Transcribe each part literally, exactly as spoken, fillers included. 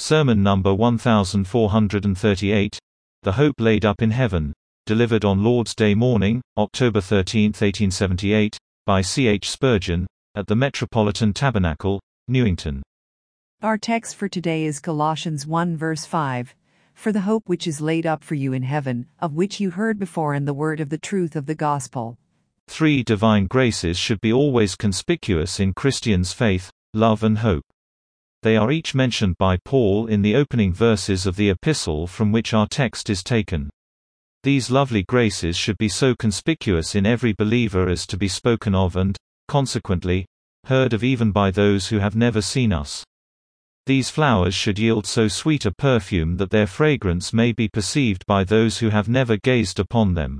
Sermon number one thousand four hundred thirty-eight, The Hope Laid Up in Heaven, delivered on Lord's Day morning, October thirteenth, eighteen seventy-eight, by C H Spurgeon, at the Metropolitan Tabernacle, Newington. Our text for today is Colossians one verse five, For the hope which is laid up for you in heaven, of which you heard before in the word of the truth of the gospel. Three divine graces should be always conspicuous in Christians' faith, love and hope. They are each mentioned by Paul in the opening verses of the epistle from which our text is taken. These lovely graces should be so conspicuous in every believer as to be spoken of and, consequently, heard of even by those who have never seen us. These flowers should yield so sweet a perfume that their fragrance may be perceived by those who have never gazed upon them.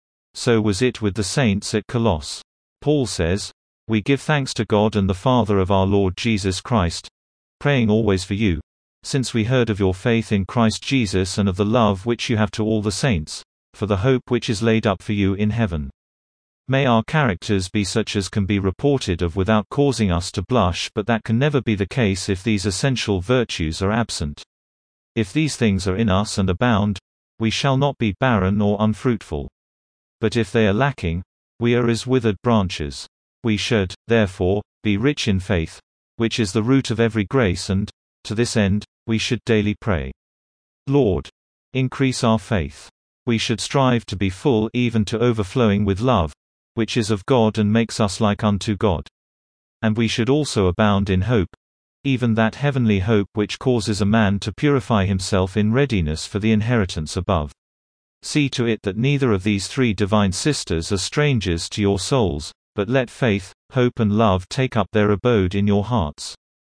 So was it with the saints at Colossus. Paul says, We give thanks to God and the Father of our Lord Jesus Christ, praying always for you, since we heard of your faith in Christ Jesus and of the love which you have to all the saints, for the hope which is laid up for you in heaven. May our characters be such as can be reported of without causing us to blush, but that can never be the case if these essential virtues are absent. If these things are in us and abound, we shall not be barren or unfruitful. But if they are lacking, we are as withered branches. We should, therefore, be rich in faith, which is the root of every grace, and, to this end, we should daily pray. Lord, increase our faith. We should strive to be full even to overflowing with love, which is of God and makes us like unto God. And we should also abound in hope, even that heavenly hope which causes a man to purify himself in readiness for the inheritance above. See to it that neither of these three divine sisters are strangers to your souls, but let faith, hope and love take up their abode in your hearts.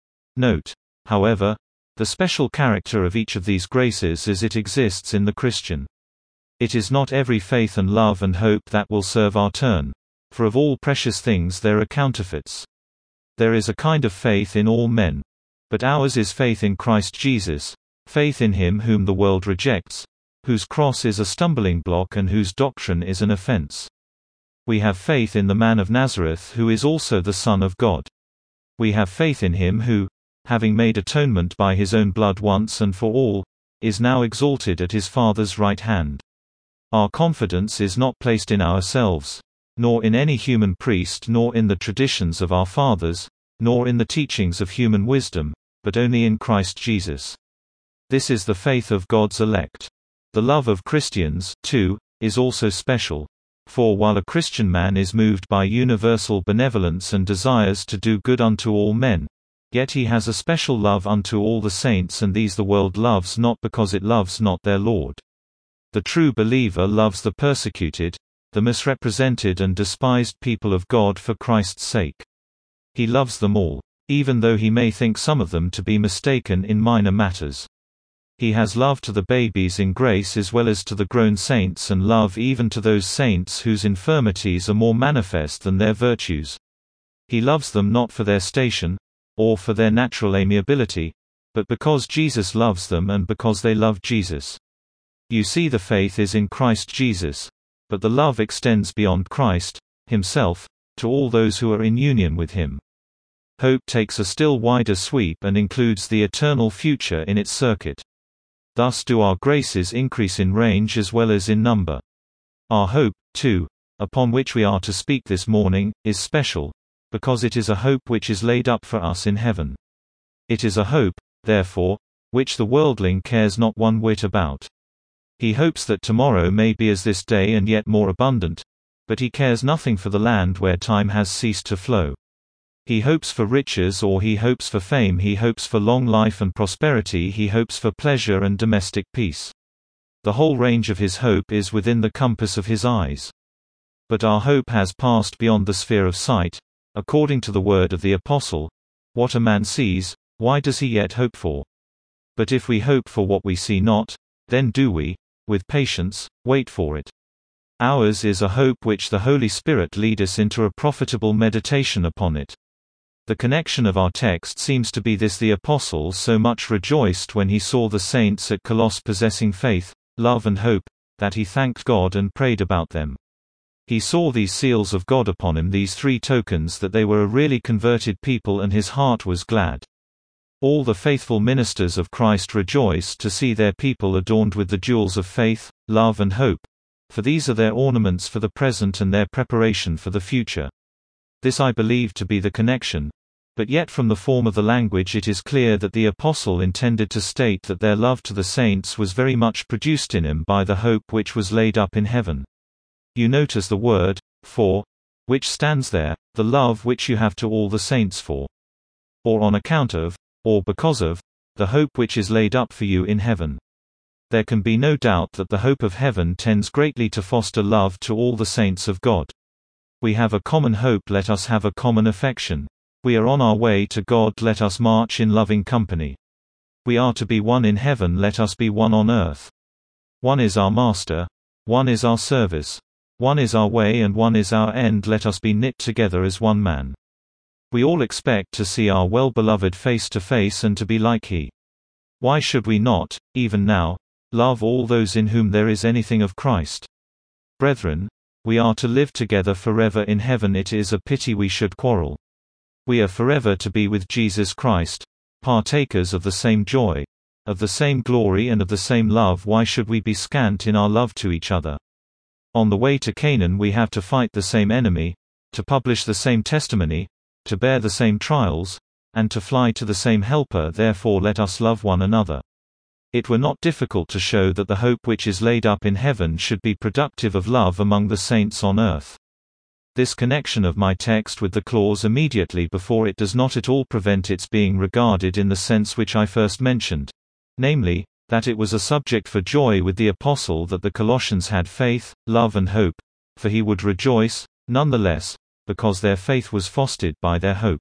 Note, however, the special character of each of these graces as it exists in the Christian. It is not every faith and love and hope that will serve our turn, for of all precious things there are counterfeits. There is a kind of faith in all men. But ours is faith in Christ Jesus, faith in Him whom the world rejects, whose cross is a stumbling block and whose doctrine is an offense. We have faith in the man of Nazareth who is also the Son of God. We have faith in Him who, having made atonement by His own blood once and for all, is now exalted at His Father's right hand. Our confidence is not placed in ourselves, nor in any human priest, nor in the traditions of our fathers, nor in the teachings of human wisdom, but only in Christ Jesus. This is the faith of God's elect. The love of Christians, too, is also special. For while a Christian man is moved by universal benevolence and desires to do good unto all men, yet he has a special love unto all the saints, and these the world loves not because it loves not their Lord. The true believer loves the persecuted, the misrepresented and despised people of God for Christ's sake. He loves them all, even though he may think some of them to be mistaken in minor matters. He has love to the babies in grace as well as to the grown saints, and love even to those saints whose infirmities are more manifest than their virtues. He loves them not for their station, or for their natural amiability, but because Jesus loves them and because they love Jesus. You see, the faith is in Christ Jesus, but the love extends beyond Christ Himself, to all those who are in union with Him. Hope takes a still wider sweep and includes the eternal future in its circuit. Thus do our graces increase in range as well as in number. Our hope, too, upon which we are to speak this morning, is special, because it is a hope which is laid up for us in heaven. It is a hope, therefore, which the worldling cares not one whit about. He hopes that tomorrow may be as this day and yet more abundant, but he cares nothing for the land where time has ceased to flow. He hopes for riches, or he hopes for fame, he hopes for long life and prosperity, he hopes for pleasure and domestic peace. The whole range of his hope is within the compass of his eyes. But our hope has passed beyond the sphere of sight. According to the word of the Apostle, what a man sees, why does he yet hope for? But if we hope for what we see not, then do we, with patience, wait for it. Ours is a hope which the Holy Spirit lead us into a profitable meditation upon it. The connection of our text seems to be this: the Apostle so much rejoiced when he saw the saints at Colossus possessing faith, love and hope, that he thanked God and prayed about them. He saw these seals of God upon him, these three tokens that they were a really converted people, and his heart was glad. All the faithful ministers of Christ rejoice to see their people adorned with the jewels of faith, love and hope, for these are their ornaments for the present and their preparation for the future. This I believe to be the connection, but yet from the form of the language it is clear that the apostle intended to state that their love to the saints was very much produced in him by the hope which was laid up in heaven. You notice the word, for, which stands there, the love which you have to all the saints for, or on account of, or because of, the hope which is laid up for you in heaven. There can be no doubt that the hope of heaven tends greatly to foster love to all the saints of God. We have a common hope, let us have a common affection. We are on our way to God, let us march in loving company. We are to be one in heaven, let us be one on earth. One is our master, one is our service, one is our way and one is our end, let us be knit together as one man. We all expect to see our well-beloved face to face and to be like he. Why should we not, even now, love all those in whom there is anything of Christ? Brethren, we are to live together forever in heaven. It is a pity we should quarrel. We are forever to be with Jesus Christ, partakers of the same joy, of the same glory and of the same love. Why should we be scant in our love to each other? On the way to Canaan we have to fight the same enemy, to publish the same testimony, to bear the same trials, and to fly to the same helper. Therefore let us love one another. It were not difficult to show that the hope which is laid up in heaven should be productive of love among the saints on earth. This connection of my text with the clause immediately before it does not at all prevent its being regarded in the sense which I first mentioned, namely, that it was a subject for joy with the apostle that the Colossians had faith, love and hope, for he would rejoice, nonetheless, because their faith was fostered by their hope.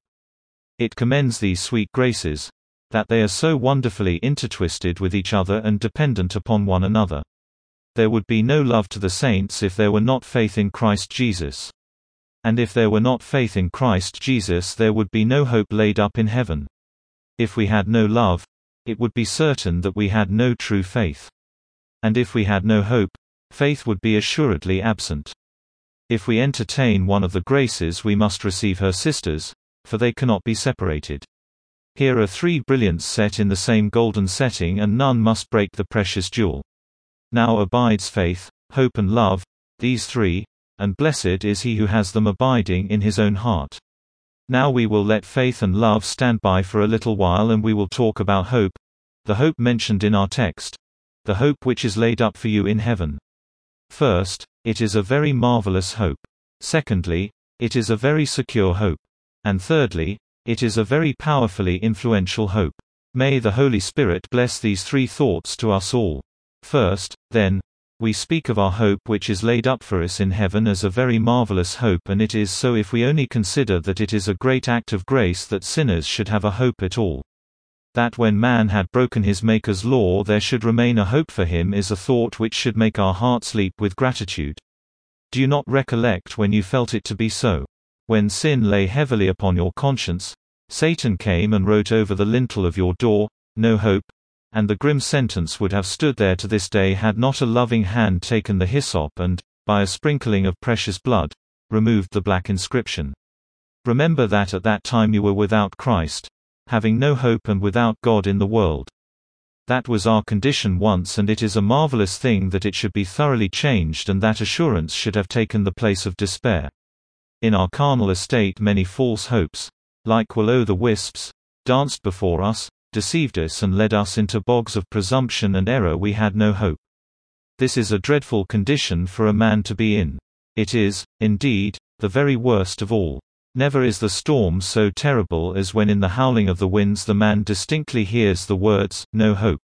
It commends these sweet graces, that they are so wonderfully intertwisted with each other and dependent upon one another. There would be no love to the saints if there were not faith in Christ Jesus. And if there were not faith in Christ Jesus, there would be no hope laid up in heaven. If we had no love, it would be certain that we had no true faith. And if we had no hope, faith would be assuredly absent. If we entertain one of the graces, we must receive her sisters, for they cannot be separated. Here are three brilliants set in the same golden setting, and none must break the precious jewel. Now abides faith, hope and love, these three, and blessed is he who has them abiding in his own heart. Now we will let faith and love stand by for a little while, and we will talk about hope, the hope mentioned in our text, the hope which is laid up for you in heaven. First, it is a very marvelous hope. Secondly, it is a very secure hope. And thirdly, it is a very powerfully influential hope. May the Holy Spirit bless these three thoughts to us all. First, then, we speak of our hope which is laid up for us in heaven as a very marvelous hope, and it is so if we only consider that it is a great act of grace that sinners should have a hope at all. That when man had broken his Maker's law there should remain a hope for him is a thought which should make our hearts leap with gratitude. Do you not recollect when you felt it to be so? When sin lay heavily upon your conscience, Satan came and wrote over the lintel of your door, "No hope," and the grim sentence would have stood there to this day had not a loving hand taken the hyssop and, by a sprinkling of precious blood, removed the black inscription. Remember that at that time you were without Christ, having no hope and without God in the world. That was our condition once, and it is a marvelous thing that it should be thoroughly changed, and that assurance should have taken the place of despair. In our carnal estate many false hopes, like will-o'-the-wisps, danced before us, deceived us and led us into bogs of presumption and error. We had no hope. This is a dreadful condition for a man to be in. It is, indeed, the very worst of all. Never is the storm so terrible as when in the howling of the winds the man distinctly hears the words, "No hope."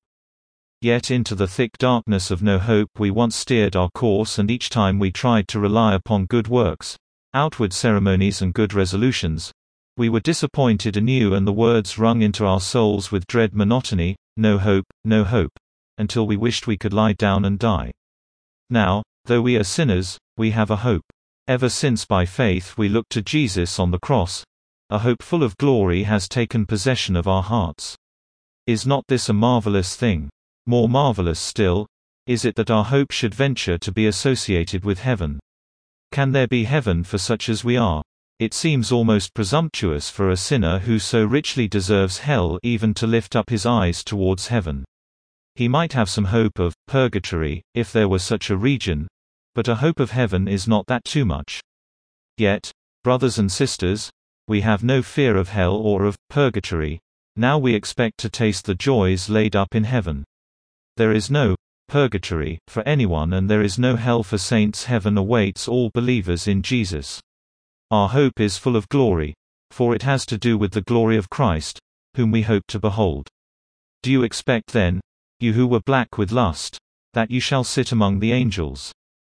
Yet into the thick darkness of no hope we once steered our course, and each time we tried to rely upon good works, outward ceremonies and good resolutions, we were disappointed anew, and the words rung into our souls with dread monotony, "No hope, no hope," until we wished we could lie down and die. Now, though we are sinners, we have a hope. Ever since by faith we look to Jesus on the cross, a hope full of glory has taken possession of our hearts. Is not this a marvelous thing? More marvelous still, is it that our hope should venture to be associated with heaven. Can there be heaven for such as we are? It seems almost presumptuous for a sinner who so richly deserves hell even to lift up his eyes towards heaven. He might have some hope of purgatory, if there were such a region, but a hope of heaven is not that too much. Yet, brothers and sisters, we have no fear of hell or of purgatory. Now we expect to taste the joys laid up in heaven. There is no purgatory for anyone, and there is no hell for saints. Heaven awaits all believers in Jesus. Our hope is full of glory, for it has to do with the glory of Christ, whom we hope to behold. Do you expect then, you who were black with lust, that you shall sit among the angels?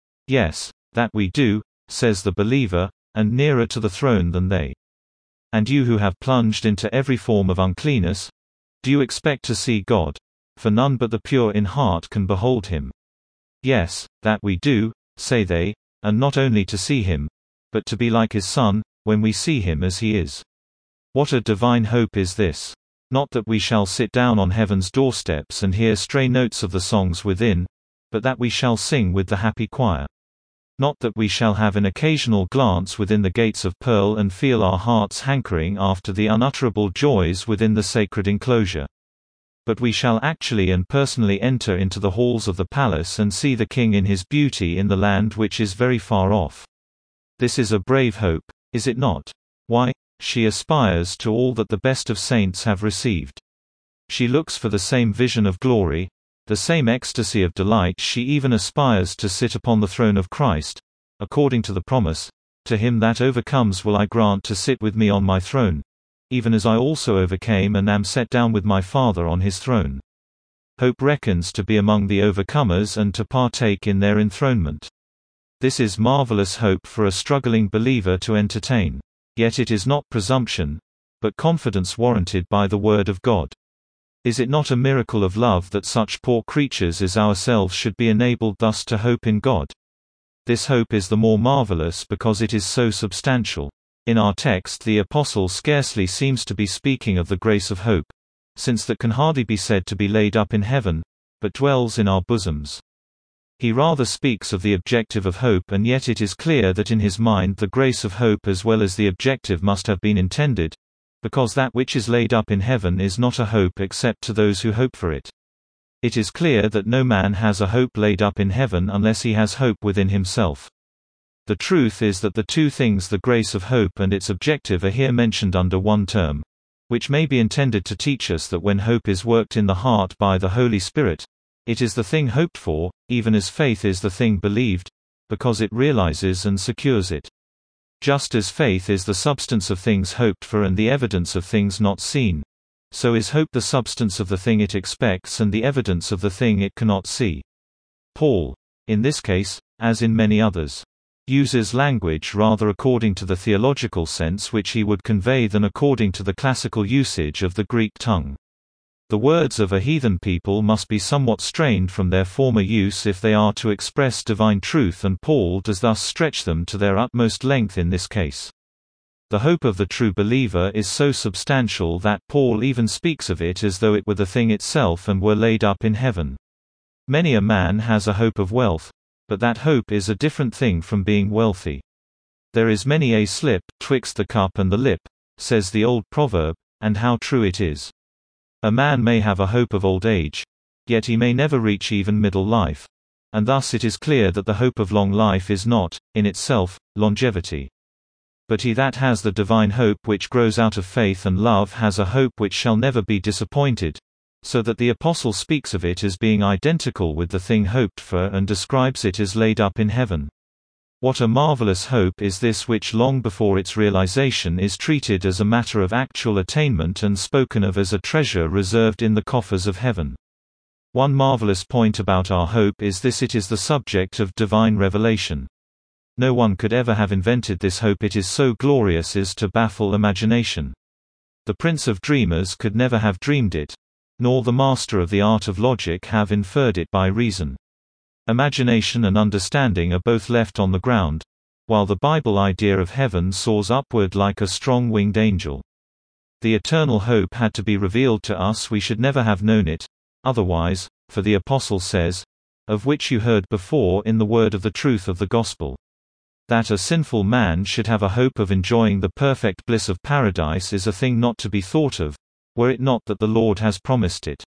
Yes, that we do, says the believer, and nearer to the throne than they. And you who have plunged into every form of uncleanness, do you expect to see God? For none but the pure in heart can behold him. Yes, that we do, say they, and not only to see him, but to be like his Son, when we see him as he is. What a divine hope is this! Not that we shall sit down on heaven's doorsteps and hear stray notes of the songs within, but that we shall sing with the happy choir. Not that we shall have an occasional glance within the gates of pearl and feel our hearts hankering after the unutterable joys within the sacred enclosure. But we shall actually and personally enter into the halls of the palace and see the King in his beauty in the land which is very far off. This is a brave hope, is it not? Why, she aspires to all that the best of saints have received. She looks for the same vision of glory, the same ecstasy of delight. She even aspires to sit upon the throne of Christ, according to the promise, "To him that overcomes will I grant to sit with me on my throne, even as I also overcame and am set down with my Father on his throne." Hope reckons to be among the overcomers and to partake in their enthronement. This is marvelous hope for a struggling believer to entertain. Yet it is not presumption, but confidence warranted by the Word of God. Is it not a miracle of love that such poor creatures as ourselves should be enabled thus to hope in God? This hope is the more marvelous because it is so substantial. In our text the Apostle scarcely seems to be speaking of the grace of hope, since that can hardly be said to be laid up in heaven, but dwells in our bosoms. He rather speaks of the objective of hope, and yet it is clear that in his mind the grace of hope as well as the objective must have been intended, because that which is laid up in heaven is not a hope except to those who hope for it. It is clear that no man has a hope laid up in heaven unless he has hope within himself. The truth is that the two things, the grace of hope and its objective, are here mentioned under one term, which may be intended to teach us that when hope is worked in the heart by the Holy Spirit, it is the thing hoped for, even as faith is the thing believed, because it realizes and secures it. Just as faith is the substance of things hoped for and the evidence of things not seen, so is hope the substance of the thing it expects and the evidence of the thing it cannot see. Paul, in this case, as in many others, uses language rather according to the theological sense which he would convey than according to the classical usage of the Greek tongue. The words of a heathen people must be somewhat strained from their former use if they are to express divine truth, and Paul does thus stretch them to their utmost length in this case. The hope of the true believer is so substantial that Paul even speaks of it as though it were the thing itself and were laid up in heaven. Many a man has a hope of wealth, but that hope is a different thing from being wealthy. There is many a slip twixt the cup and the lip, says the old proverb, and how true it is. A man may have a hope of old age, yet he may never reach even middle life. And thus it is clear that the hope of long life is not, in itself, longevity. But he that has the divine hope which grows out of faith and love has a hope which shall never be disappointed, so that the Apostle speaks of it as being identical with the thing hoped for and describes it as laid up in heaven. What a marvelous hope is this, which long before its realization is treated as a matter of actual attainment and spoken of as a treasure reserved in the coffers of heaven. One marvelous point about our hope is this: it is the subject of divine revelation. No one could ever have invented this hope, it is so glorious as to baffle imagination. The Prince of Dreamers could never have dreamed it, nor the master of the art of logic have inferred it by reason. Imagination and understanding are both left on the ground, while the Bible idea of heaven soars upward like a strong-winged angel. The eternal hope had to be revealed to us, we should never have known it otherwise, for the Apostle says, "Of which you heard before in the word of the truth of the gospel." That a sinful man should have a hope of enjoying the perfect bliss of paradise is a thing not to be thought of, were it not that the Lord has promised it.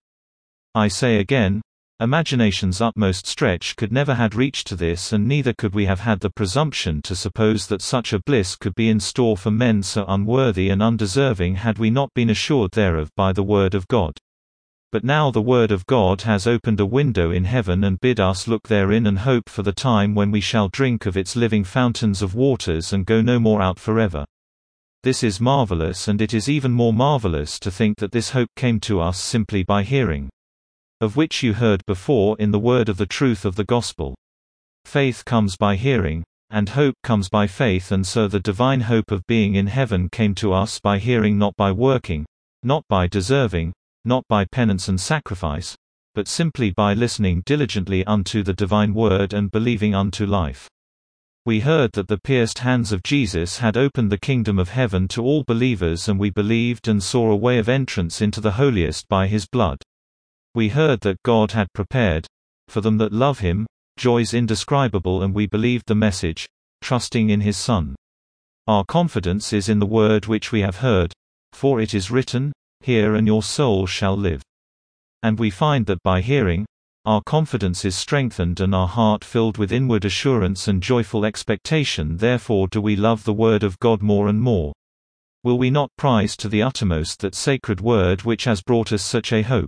I say again, imagination's utmost stretch could never had reached to this, and neither could we have had the presumption to suppose that such a bliss could be in store for men so unworthy and undeserving had we not been assured thereof by the Word of God. But now the Word of God has opened a window in heaven and bid us look therein and hope for the time when we shall drink of its living fountains of waters and go no more out forever. This is marvelous, and it is even more marvelous to think that this hope came to us simply by hearing. Of which you heard before in the word of the truth of the gospel. Faith comes by hearing, and hope comes by faith, and so the divine hope of being in heaven came to us by hearing, not by working, not by deserving, not by penance and sacrifice, but simply by listening diligently unto the divine word and believing unto life. We heard that the pierced hands of Jesus had opened the kingdom of heaven to all believers, and we believed and saw a way of entrance into the holiest by his blood. We heard that God had prepared, for them that love him, joys indescribable, and we believed the message, trusting in his Son. Our confidence is in the word which we have heard, for it is written, "Hear and your soul shall live." And we find that by hearing, our confidence is strengthened and our heart filled with inward assurance and joyful expectation. Therefore do we love the word of God more and more. Will we not prize to the uttermost that sacred word which has brought us such a hope?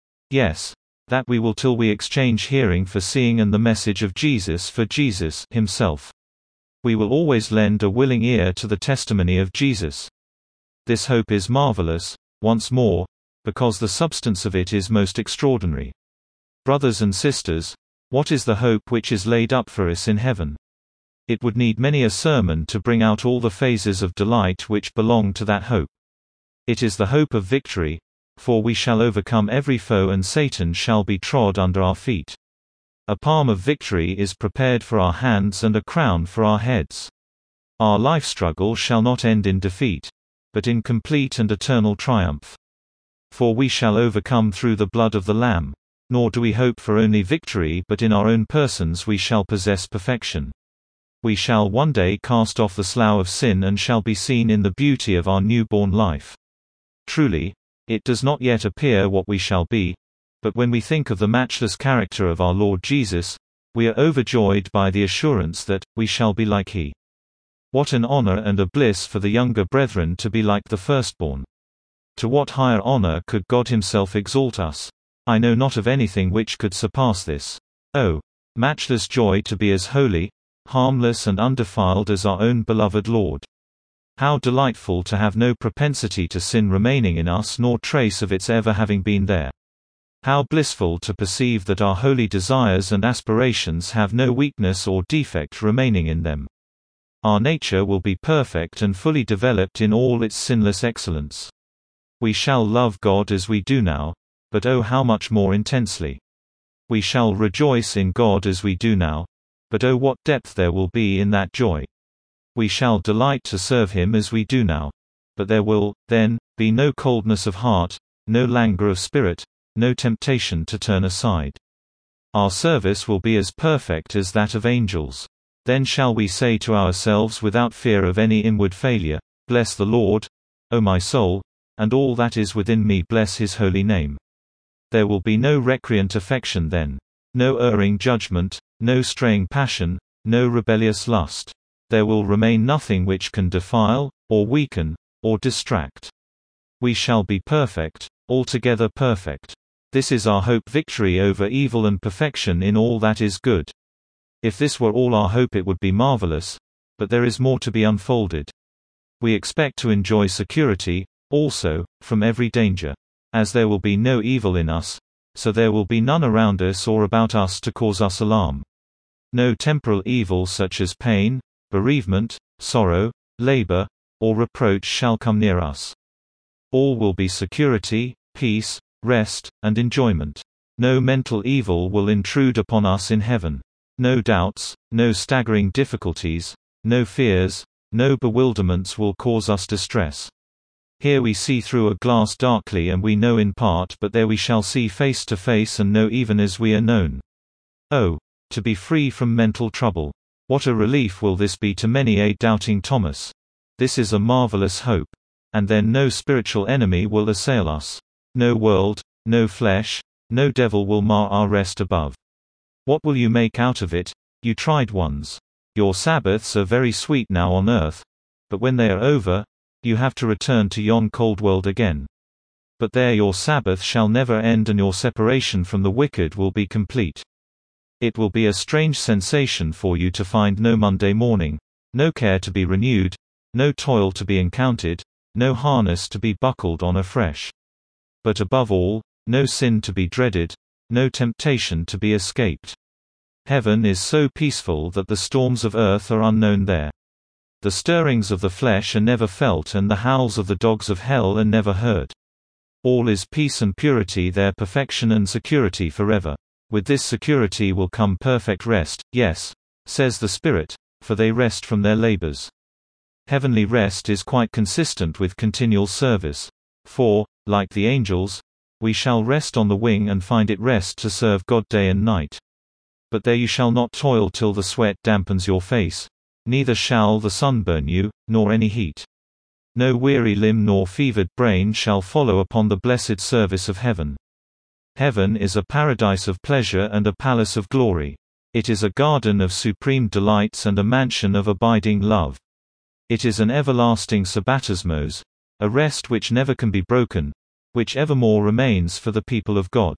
Yes, that we will, till we exchange hearing for seeing and the message of Jesus for Jesus himself. We will always lend a willing ear to the testimony of Jesus. This hope is marvelous, once more, because the substance of it is most extraordinary. Brothers and sisters, what is the hope which is laid up for us in heaven? It would need many a sermon to bring out all the phases of delight which belong to that hope. It is the hope of victory, for we shall overcome every foe and Satan shall be trod under our feet. A palm of victory is prepared for our hands and a crown for our heads. Our life struggle shall not end in defeat, but in complete and eternal triumph. For we shall overcome through the blood of the Lamb, nor do we hope for only victory, but in our own persons we shall possess perfection. We shall one day cast off the slough of sin and shall be seen in the beauty of our newborn life. Truly, it does not yet appear what we shall be, but when we think of the matchless character of our Lord Jesus, we are overjoyed by the assurance that we shall be like he. What an honor and a bliss for the younger brethren to be like the firstborn. To what higher honor could God himself exalt us? I know not of anything which could surpass this. Oh, matchless joy to be as holy, harmless and undefiled as our own beloved Lord. How delightful to have no propensity to sin remaining in us, nor trace of its ever having been there. How blissful to perceive that our holy desires and aspirations have no weakness or defect remaining in them. Our nature will be perfect and fully developed in all its sinless excellence. We shall love God as we do now, but oh how much more intensely. We shall rejoice in God as we do now, but oh what depth there will be in that joy. We shall delight to serve him as we do now, but there will, then, be no coldness of heart, no languor of spirit, no temptation to turn aside. Our service will be as perfect as that of angels. Then shall we say to ourselves without fear of any inward failure, "Bless the Lord, O my soul, and all that is within me, bless his holy name." There will be no recreant affection then, no erring judgment, no straying passion, no rebellious lust. There will remain nothing which can defile, or weaken, or distract. We shall be perfect, altogether perfect. This is our hope, victory over evil and perfection in all that is good. If this were all our hope it would be marvelous, but there is more to be unfolded. We expect to enjoy security, also, from every danger. As there will be no evil in us, so there will be none around us or about us to cause us alarm. No temporal evil such as pain, bereavement, sorrow, labor, or reproach shall come near us. All will be security, peace, rest, and enjoyment. No mental evil will intrude upon us in heaven. No doubts, no staggering difficulties, no fears, no bewilderments will cause us distress. Here we see through a glass darkly and we know in part, but there we shall see face to face and know even as we are known. Oh, to be free from mental trouble. What a relief will this be to many a doubting Thomas. This is a marvelous hope. And then no spiritual enemy will assail us. No world, no flesh, no devil will mar our rest above. What will you make out of it, you tried ones? Your Sabbaths are very sweet now on earth, but when they are over, you have to return to yon cold world again. But there your Sabbath shall never end and your separation from the wicked will be complete. It will be a strange sensation for you to find no Monday morning, no care to be renewed, no toil to be encountered, no harness to be buckled on afresh. But above all, no sin to be dreaded, no temptation to be escaped. Heaven is so peaceful that the storms of earth are unknown there. The stirrings of the flesh are never felt and the howls of the dogs of hell are never heard. All is peace and purity there, perfection and security forever. With this security will come perfect rest, yes, says the Spirit, for they rest from their labors. Heavenly rest is quite consistent with continual service. For, like the angels, we shall rest on the wing and find it rest to serve God day and night. But there you shall not toil till the sweat dampens your face, neither shall the sun burn you, nor any heat. No weary limb nor fevered brain shall follow upon the blessed service of heaven. Heaven is a paradise of pleasure and a palace of glory. It is a garden of supreme delights and a mansion of abiding love. It is an everlasting sabbatismos, a rest which never can be broken, which evermore remains for the people of God.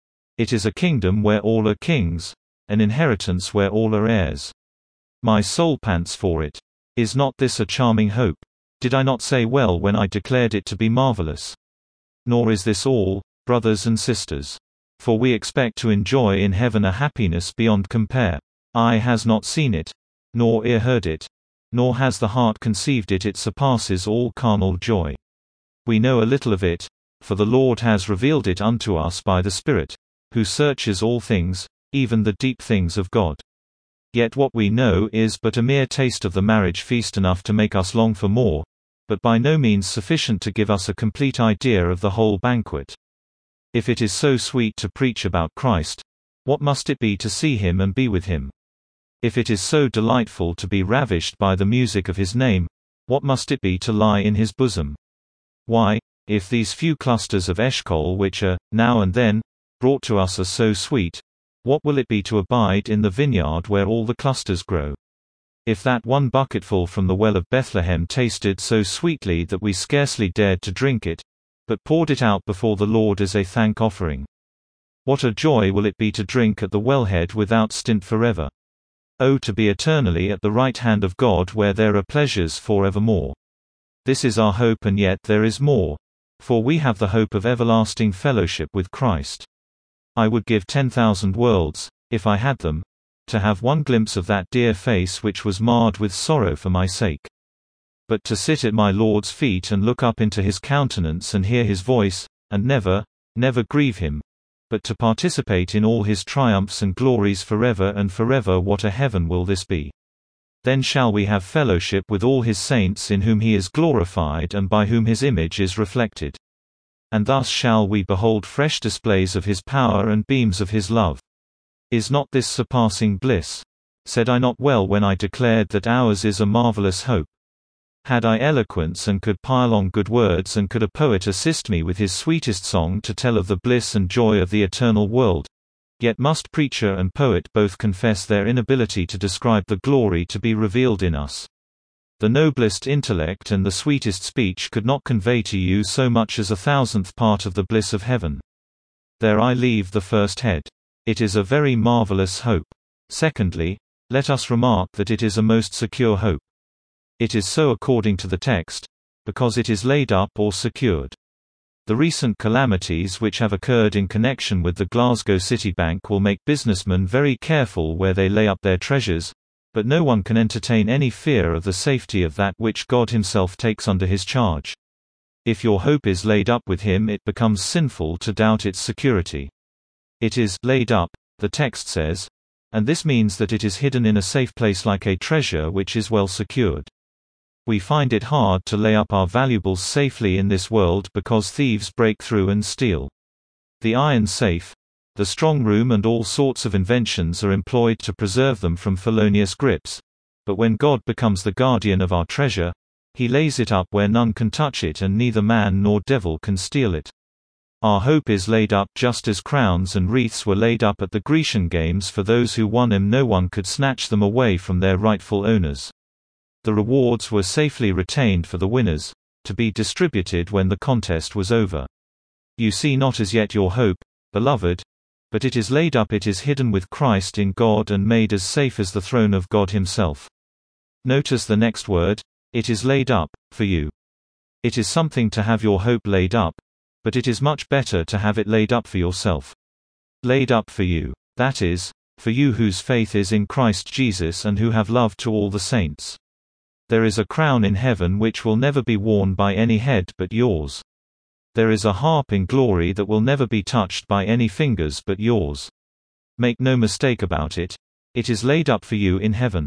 It is a kingdom where all are kings, an inheritance where all are heirs. My soul pants for it. Is not this a charming hope? Did I not say well when I declared it to be marvelous? Nor is this all, brothers and sisters. For we expect to enjoy in heaven a happiness beyond compare. Eye has not seen it, nor ear heard it, nor has the heart conceived it. It surpasses all carnal joy. We know a little of it, for the Lord has revealed it unto us by the Spirit, who searches all things, even the deep things of God. Yet what we know is but a mere taste of the marriage feast, enough to make us long for more, but by no means sufficient to give us a complete idea of the whole banquet. If it is so sweet to preach about Christ, what must it be to see Him and be with Him? If it is so delightful to be ravished by the music of His name, what must it be to lie in His bosom? Why, if these few clusters of Eshcol which are, now and then, brought to us are so sweet, what will it be to abide in the vineyard where all the clusters grow? If that one bucketful from the well of Bethlehem tasted so sweetly that we scarcely dared to drink it, but poured it out before the Lord as a thank offering, what a joy will it be to drink at the wellhead without stint forever! Oh, to be eternally at the right hand of God where there are pleasures for evermore. This is our hope, and yet there is more, for we have the hope of everlasting fellowship with Christ. I would give ten thousand worlds, if I had them, to have one glimpse of that dear face which was marred with sorrow for my sake. But to sit at my Lord's feet and look up into His countenance and hear His voice, and never, never grieve Him, but to participate in all His triumphs and glories forever and forever, what a heaven will this be! Then shall we have fellowship with all His saints in whom He is glorified and by whom His image is reflected. And thus shall we behold fresh displays of His power and beams of His love. Is not this surpassing bliss? Said I not well when I declared that ours is a marvelous hope? Had I eloquence and could pile on good words, and could a poet assist me with his sweetest song to tell of the bliss and joy of the eternal world, yet must preacher and poet both confess their inability to describe the glory to be revealed in us. The noblest intellect and the sweetest speech could not convey to you so much as a thousandth part of the bliss of heaven. There I leave the first head. It is a very marvelous hope. Secondly, let us remark that it is a most secure hope. It is so according to the text, because it is laid up or secured. The recent calamities which have occurred in connection with the Glasgow City Bank will make businessmen very careful where they lay up their treasures, but no one can entertain any fear of the safety of that which God Himself takes under His charge. If your hope is laid up with Him, it becomes sinful to doubt its security. It is laid up, the text says, and this means that it is hidden in a safe place like a treasure which is well secured. We find it hard to lay up our valuables safely in this world because thieves break through and steal. The iron safe, The strong room and all sorts of inventions are employed to preserve them from felonious grips. But when God becomes the guardian of our treasure, He lays it up where none can touch it and neither man nor devil can steal it. Our hope is laid up just as crowns and wreaths were laid up at the Grecian Games for those who won them. No one could snatch them away from their rightful owners. The rewards were safely retained for the winners, to be distributed when the contest was over. You see not as yet your hope, beloved, but it is laid up, it is hidden with Christ in God and made as safe as the throne of God Himself. Notice the next word, it is laid up, for you. It is something to have your hope laid up, but it is much better to have it laid up for yourself. Laid up for you, that is, for you whose faith is in Christ Jesus and who have love to all the saints. There is a crown in heaven which will never be worn by any head but yours. There is a harp in glory that will never be touched by any fingers but yours. Make no mistake about it, it is laid up for you in heaven.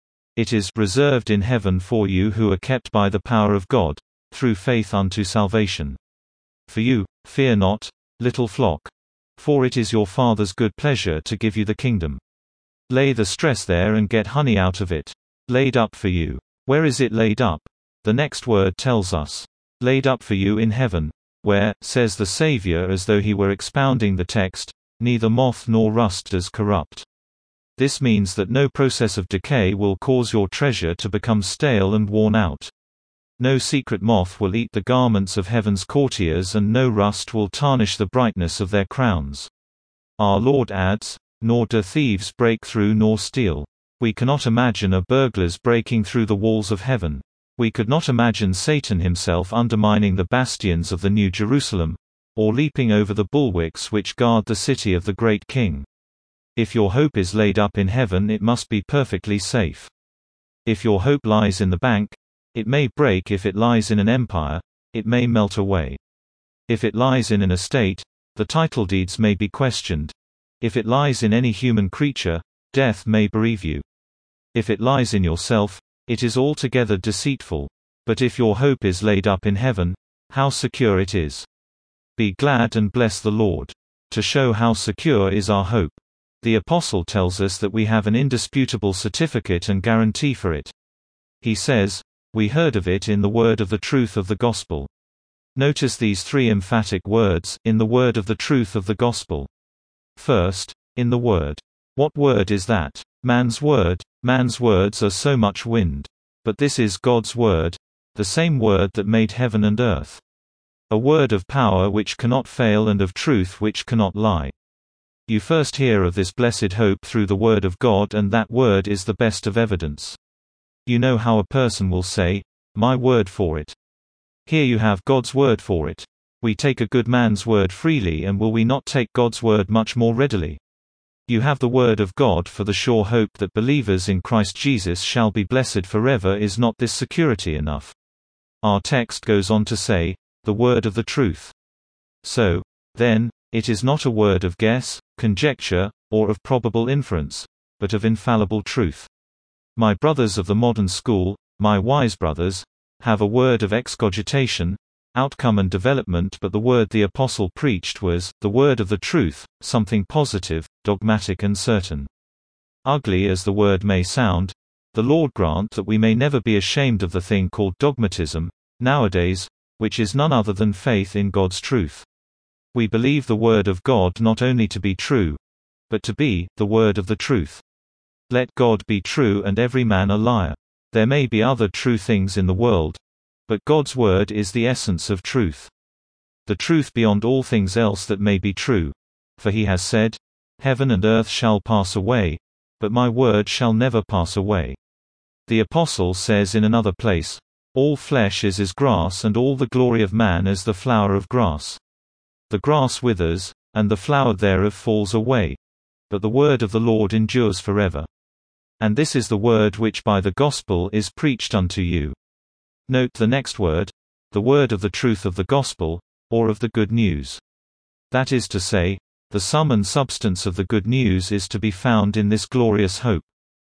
It is reserved in heaven for you who are kept by the power of God, through faith unto salvation. For you, fear not, little flock. For it is your Father's good pleasure to give you the kingdom. Lay the stress there and get honey out of it. Laid up for you. Where is it laid up? The next word tells us. Laid up for you in heaven, where, says the Savior as though he were expounding the text, neither moth nor rust does corrupt. This means that no process of decay will cause your treasure to become stale and worn out. No secret moth will eat the garments of heaven's courtiers and no rust will tarnish the brightness of their crowns. Our Lord adds, nor do thieves break through nor steal. We cannot imagine a burglars breaking through the walls of heaven. We could not imagine Satan himself undermining the bastions of the New Jerusalem, or leaping over the bulwarks which guard the city of the great King. If your hope is laid up in heaven, it must be perfectly safe. If your hope lies in the bank, it may break. If it lies in an empire, it may melt away. If it lies in an estate, the title deeds may be questioned. If it lies in any human creature, death may bereave you. If it lies in yourself, it is altogether deceitful. But if your hope is laid up in heaven, how secure it is. Be glad and bless the Lord. To show how secure is our hope, the Apostle tells us that we have an indisputable certificate and guarantee for it. He says, we heard of it in the word of the truth of the gospel. Notice these three emphatic words, in the word of the truth of the gospel. First, in the word. What word is that? Man's word. Man's words are so much wind. But this is God's word, the same word that made heaven and earth. A word of power which cannot fail and of truth which cannot lie. You first hear of this blessed hope through the word of God, and that word is the best of evidence. You know how a person will say, my word for it. Here you have God's word for it. We take a good man's word freely, and will we not take God's word much more readily? You have the word of God for the sure hope that believers in Christ Jesus shall be blessed forever. Is not this security enough? Our text goes on to say, the word of the truth. So, then, it is not a word of guess, conjecture, or of probable inference, but of infallible truth. My brothers of the modern school, my wise brothers, have a word of excogitation, outcome and development, but the word the apostle preached was, the word of the truth, something positive, dogmatic and certain. Ugly as the word may sound, the Lord grant that we may never be ashamed of the thing called dogmatism, nowadays, which is none other than faith in God's truth. We believe the word of God not only to be true, but to be the word of the truth. Let God be true and every man a liar. There may be other true things in the world, but God's word is the essence of truth. The truth beyond all things else that may be true. For he has said, heaven and earth shall pass away, but my word shall never pass away. The apostle says in another place, all flesh is as grass and all the glory of man as the flower of grass. The grass withers, and the flower thereof falls away. But the word of the Lord endures forever. And this is the word which by the gospel is preached unto you. Note the next word, the word of the truth of the gospel, or of the good news. That is to say, the sum and substance of the good news is to be found in this glorious hope.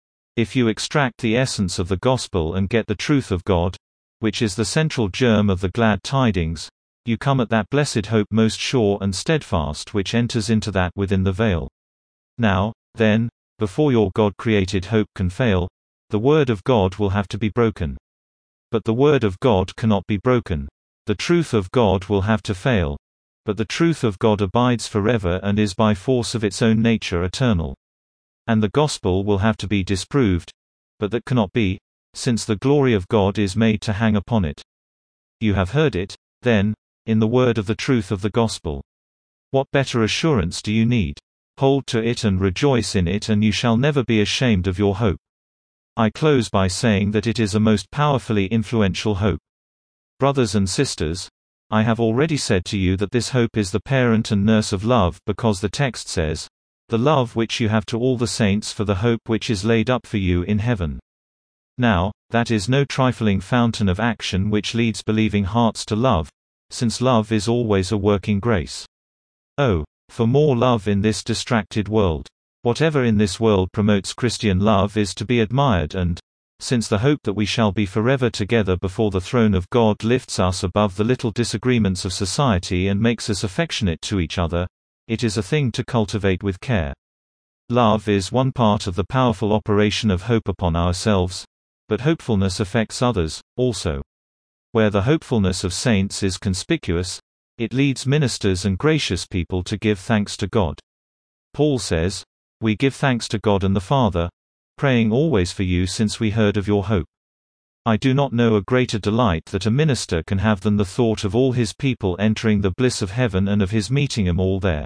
If you extract the essence of the gospel and get the truth of God, which is the central germ of the glad tidings, you come at that blessed hope most sure and steadfast which enters into that within the veil. Now, then, before your God-created hope can fail, the Word of God will have to be broken. But the Word of God cannot be broken. The truth of God will have to fail. But the truth of God abides forever and is by force of its own nature eternal. And the gospel will have to be disproved, but that cannot be, since the glory of God is made to hang upon it. You have heard it, then, in the word of the truth of the gospel. What better assurance do you need? Hold to it and rejoice in it, and you shall never be ashamed of your hope. I close by saying that it is a most powerfully influential hope. Brothers and sisters, I have already said to you that this hope is the parent and nurse of love, because the text says, "The love which you have to all the saints for the hope which is laid up for you in heaven." Now, that is no trifling fountain of action which leads believing hearts to love, since love is always a working grace. Oh, for more love in this distracted world. Whatever in this world promotes Christian love is to be admired, and, since the hope that we shall be forever together before the throne of God lifts us above the little disagreements of society and makes us affectionate to each other, it is a thing to cultivate with care. Love is one part of the powerful operation of hope upon ourselves, but hopefulness affects others, also. Where the hopefulness of saints is conspicuous, it leads ministers and gracious people to give thanks to God. Paul says, "We give thanks to God and the Father, praying always for you since we heard of your hope." I do not know a greater delight that a minister can have than the thought of all his people entering the bliss of heaven and of his meeting them all there.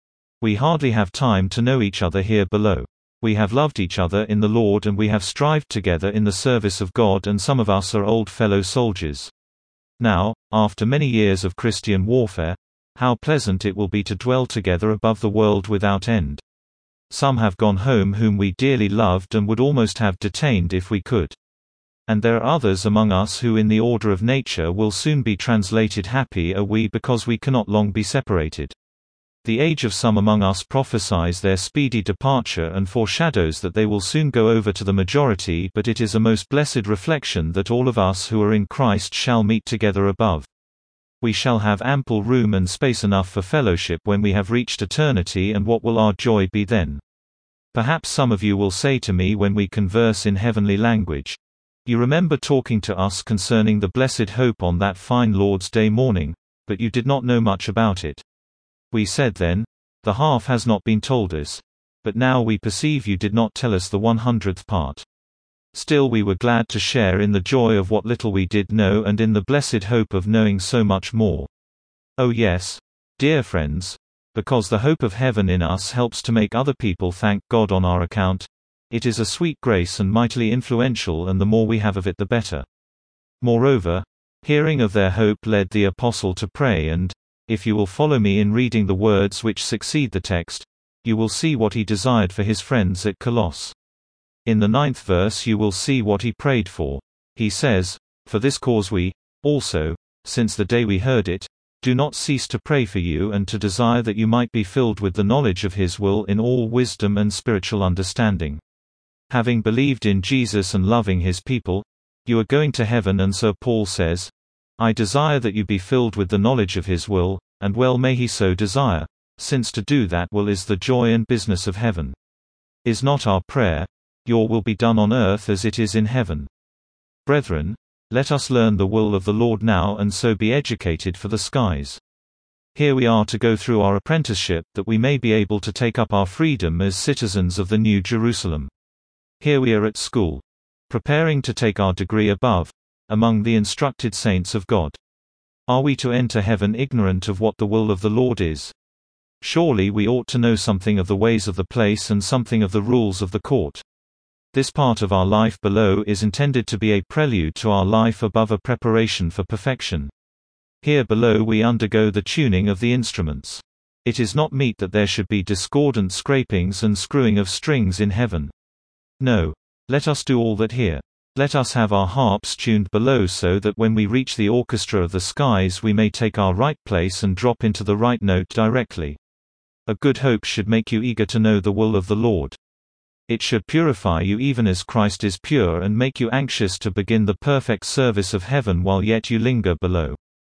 We hardly have time to know each other here below. We have loved each other in the Lord, and we have strived together in the service of God, and some of us are old fellow soldiers. Now, after many years of Christian warfare, how pleasant it will be to dwell together above the world without end. Some have gone home whom we dearly loved and would almost have detained if we could. And there are others among us who in the order of nature will soon be translated happy are we because we cannot long be separated. The age of some among us prophesies their speedy departure and foreshadows that they will soon go over to the majority, but it is a most blessed reflection that all of us who are in Christ shall meet together above. We shall have ample room and space enough for fellowship when we have reached eternity, and what will our joy be then? Perhaps some of you will say to me when we converse in heavenly language, "You remember talking to us concerning the blessed hope on that fine Lord's Day morning, but you did not know much about it. We said then, 'The half has not been told us,' but now we perceive you did not tell us the one hundredth part. Still we were glad to share in the joy of what little we did know and in the blessed hope of knowing so much more. Oh yes, dear friends, because the hope of heaven in us helps to make other people thank God on our account. It is a sweet grace and mightily influential, and the more we have of it the better. Moreover, hearing of their hope led the apostle to pray, and, if you will follow me in reading the words which succeed the text, you will see what he desired for his friends at Colossae. In the ninth verse you will see what he prayed for. He says, "For this cause we, also, since the day we heard it, do not cease to pray for you and to desire that you might be filled with the knowledge of his will in all wisdom and spiritual understanding. Having believed in Jesus and loving his people, you are going to heaven." And Sir Paul says, "I desire that you be filled with the knowledge of his will, and well may he so desire, since to do that will is the joy and business of heaven. Is not our prayer, 'Your will be done on earth as it is in heaven'? Brethren, let us learn the will of the Lord now, and so be educated for the skies. Here we are to go through our apprenticeship, that we may be able to take up our freedom as citizens of the New Jerusalem. Here we are at school, preparing to take our degree above, among the instructed saints of God. Are we to enter heaven ignorant of what the will of the Lord is? Surely we ought to know something of the ways of the place and something of the rules of the court. This part of our life below is intended to be a prelude to our life above, a preparation for perfection. Here below we undergo the tuning of the instruments. It is not meet that there should be discordant scrapings and screwing of strings in heaven. No. Let us do all that here. Let us have our harps tuned below so that when we reach the orchestra of the skies we may take our right place and drop into the right note directly. A good hope should make you eager to know the will of the Lord. It should purify you even as Christ is pure, and make you anxious to begin the perfect service of heaven while yet you linger below.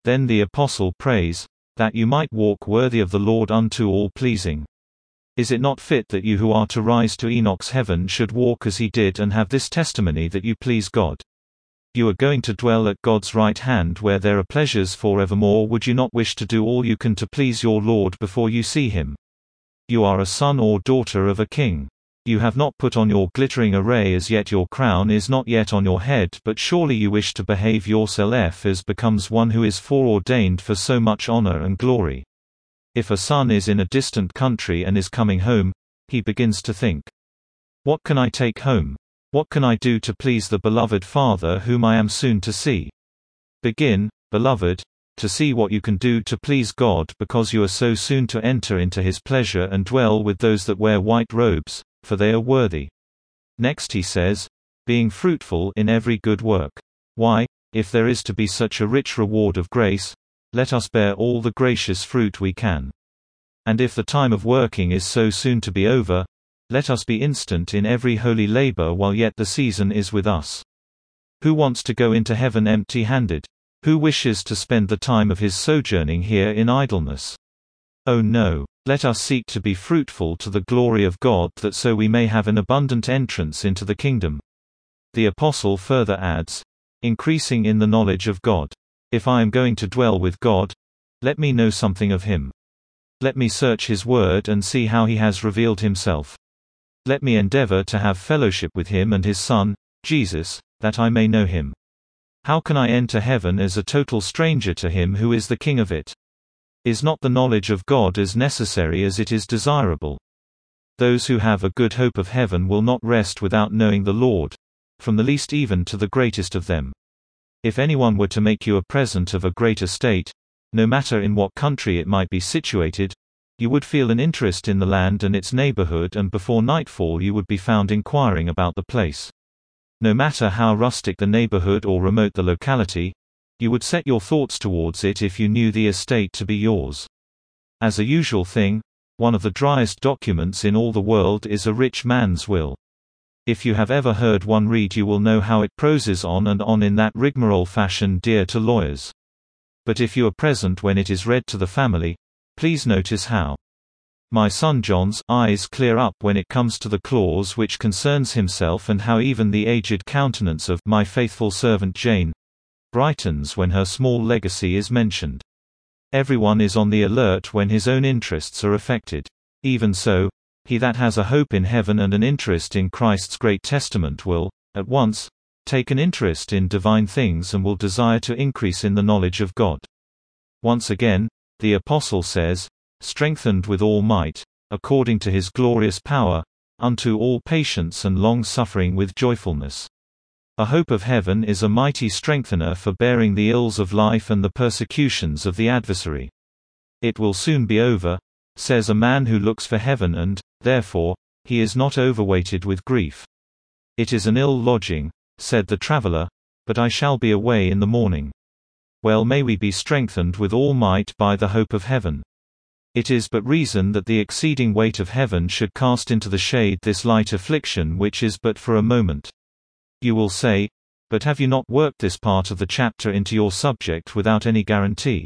Then the apostle prays, that you might walk worthy of the Lord unto all pleasing. Is it not fit that you who are to rise to Enoch's heaven should walk as he did and have this testimony that you please God? You are going to dwell at God's right hand where there are pleasures for evermore. Would you not wish to do all you can to please your Lord before you see him? You are a son or daughter of a king. You have not put on your glittering array as yet, your crown is not yet on your head, but surely you wish to behave yourself as becomes one who is foreordained for so much honor and glory. If a son is in a distant country and is coming home, he begins to think, what can I take home? What can I do to please the beloved father whom I am soon to see? Begin, beloved, to see what you can do to please God, because you are so soon to enter into his pleasure and dwell with those that wear white robes, for they are worthy. Next he says, being fruitful in every good work. Why, if there is to be such a rich reward of grace, let us bear all the gracious fruit we can. And if the time of working is so soon to be over, let us be instant in every holy labor while yet the season is with us. Who wants to go into heaven empty-handed? Who wishes to spend the time of his sojourning here in idleness? Oh no, let us seek to be fruitful to the glory of God, that so we may have an abundant entrance into the kingdom. The apostle further adds, increasing in the knowledge of God. If I am going to dwell with God, let me know something of him. Let me search his word and see how he has revealed himself. Let me endeavor to have fellowship with him and his Son, Jesus, that I may know him. How can I enter heaven as a total stranger to him who is the King of it? Is not the knowledge of God as necessary as it is desirable? Those who have a good hope of heaven will not rest without knowing the Lord, from the least even to the greatest of them. If anyone were to make you a present of a great estate, no matter in what country it might be situated, you would feel an interest in the land and its neighborhood, and before nightfall you would be found inquiring about the place. No matter how rustic the neighborhood or remote the locality, you would set your thoughts towards it if you knew the estate to be yours. As a usual thing, one of the driest documents in all the world is a rich man's will. If you have ever heard one read, you will know how it proses on and on in that rigmarole fashion dear to lawyers. But if you are present when it is read to the family, please notice how my son John's eyes clear up when it comes to the clause which concerns himself, and how even the aged countenance of my faithful servant Jane brightens when her small legacy is mentioned. Everyone is on the alert when his own interests are affected. Even so, he that has a hope in heaven and an interest in Christ's great testament will, at once, take an interest in divine things and will desire to increase in the knowledge of God. Once again, the apostle says, strengthened with all might, according to his glorious power, unto all patience and long-suffering with joyfulness. A hope of heaven is a mighty strengthener for bearing the ills of life and the persecutions of the adversary. It will soon be over, says a man who looks for heaven, and, therefore, he is not overweighted with grief. It is an ill lodging, said the traveler, but I shall be away in the morning. Well may we be strengthened with all might by the hope of heaven. It is but reason that the exceeding weight of heaven should cast into the shade this light affliction which is but for a moment. You will say, but have you not worked this part of the chapter into your subject without any guarantee?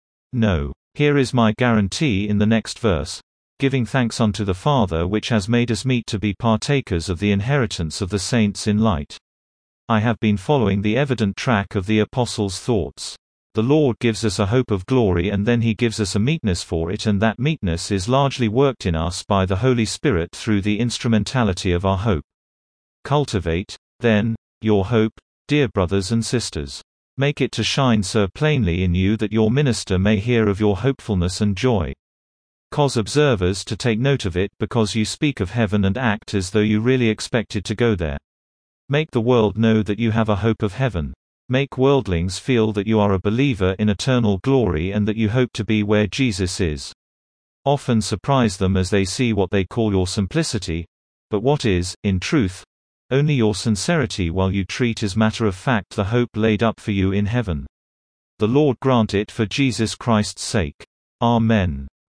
No. Here is my guarantee in the next verse, giving thanks unto the Father which has made us meet to be partakers of the inheritance of the saints in light. I have been following the evident track of the apostles' thoughts. The Lord gives us a hope of glory, and then he gives us a meekness for it, and that meekness is largely worked in us by the Holy Spirit through the instrumentality of our hope. Cultivate, then, your hope, dear brothers and sisters. Make it to shine so plainly in you that your minister may hear of your hopefulness and joy. Cause observers to take note of it, because you speak of heaven and act as though you really expected to go there. Make the world know that you have a hope of heaven. Make worldlings feel that you are a believer in eternal glory and that you hope to be where Jesus is. Often surprise them as they see what they call your simplicity, but what is, in truth, only your sincerity, while you treat as matter of fact the hope laid up for you in heaven. The Lord grant it for Jesus Christ's sake. Amen.